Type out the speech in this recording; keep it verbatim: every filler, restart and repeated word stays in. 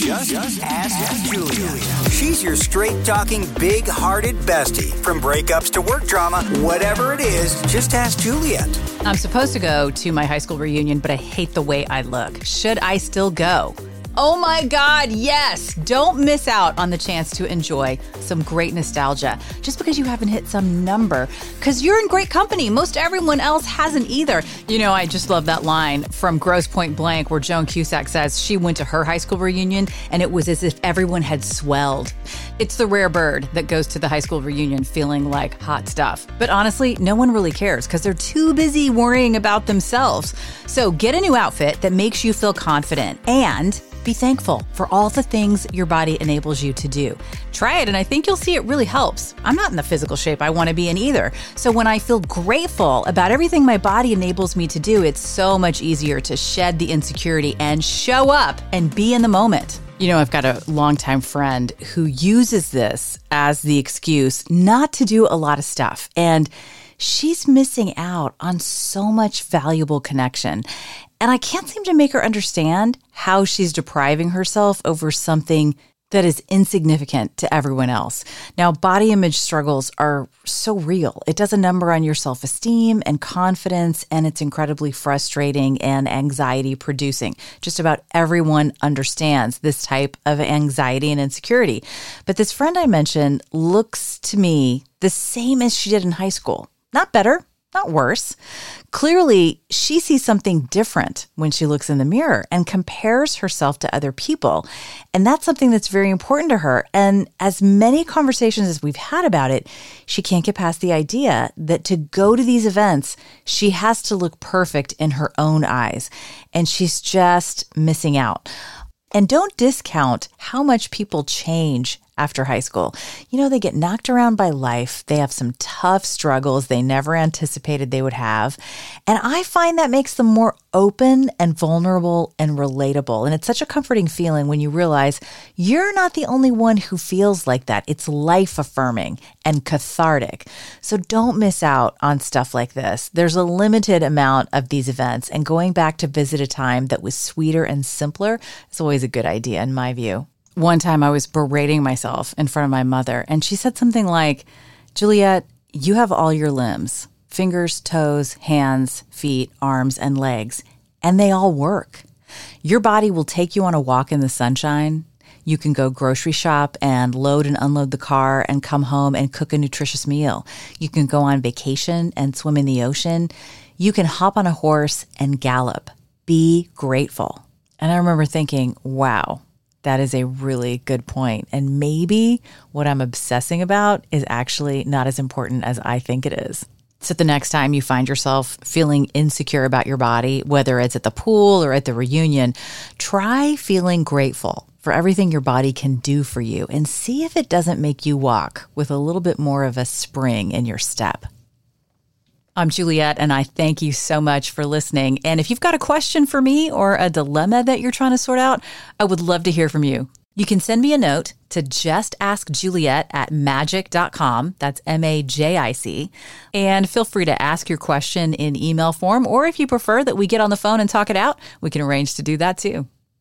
Just, Just Ask Julia. She's your straight-talking, big-hearted bestie. From breakups to work drama, whatever it is, just ask Juliet. I'm supposed to go to my high school reunion, but I hate the way I look. Should I still go? Oh my God, yes! Don't miss out on the chance to enjoy some great nostalgia just because you haven't hit some number, because you're in great company. Most everyone else hasn't either. You know, I just love that line from Grosse Point Blank where Joan Cusack says she went to her high school reunion and it was as if everyone had swelled. It's the rare bird that goes to the high school reunion feeling like hot stuff. But honestly, no one really cares because they're too busy worrying about themselves. So get a new outfit that makes you feel confident and be thankful for all the things your body enables you to do. Try it, and I think you'll see it really helps. I'm not in the physical shape I want to be in either. So when I feel grateful about everything my body enables me to do, it's so much easier to shed the insecurity and show up and be in the moment. You know, I've got a longtime friend who uses this as the excuse not to do a lot of stuff. And she's missing out on so much valuable connection. And I can't seem to make her understand how she's depriving herself over something that is insignificant to everyone else. Now, body image struggles are so real. It does a number on your self-esteem and confidence, and it's incredibly frustrating and anxiety-producing. Just about everyone understands this type of anxiety and insecurity. But this friend I mentioned looks to me the same as she did in high school. Not better, not worse. Clearly, she sees something different when she looks in the mirror and compares herself to other people. And that's something that's very important to her. And as many conversations as we've had about it, she can't get past the idea that to go to these events, she has to look perfect in her own eyes. And she's just missing out. And don't discount how much people change after high school. You know, they get knocked around by life. They have some tough struggles they never anticipated they would have. And I find that makes them more open and vulnerable and relatable. And it's such a comforting feeling when you realize you're not the only one who feels like that. It's life-affirming and cathartic. So don't miss out on stuff like this. There's a limited amount of these events, and going back to visit a time that was sweeter and simpler is always a good idea in my view. One time I was berating myself in front of my mother, and she said something like, Juliet, you have all your limbs, fingers, toes, hands, feet, arms, and legs, and they all work. Your body will take you on a walk in the sunshine. You can go grocery shop and load and unload the car and come home and cook a nutritious meal. You can go on vacation and swim in the ocean. You can hop on a horse and gallop. Be grateful. And I remember thinking, wow, that is a really good point. And maybe what I'm obsessing about is actually not as important as I think it is. So the next time you find yourself feeling insecure about your body, whether it's at the pool or at the reunion, try feeling grateful for everything your body can do for you and see if it doesn't make you walk with a little bit more of a spring in your step. I'm Juliet, and I thank you so much for listening. And if you've got a question for me or a dilemma that you're trying to sort out, I would love to hear from you. You can send me a note to justaskjuliet at magic dot com. That's M A J I C. And feel free to ask your question in email form, or if you prefer that we get on the phone and talk it out, we can arrange to do that too.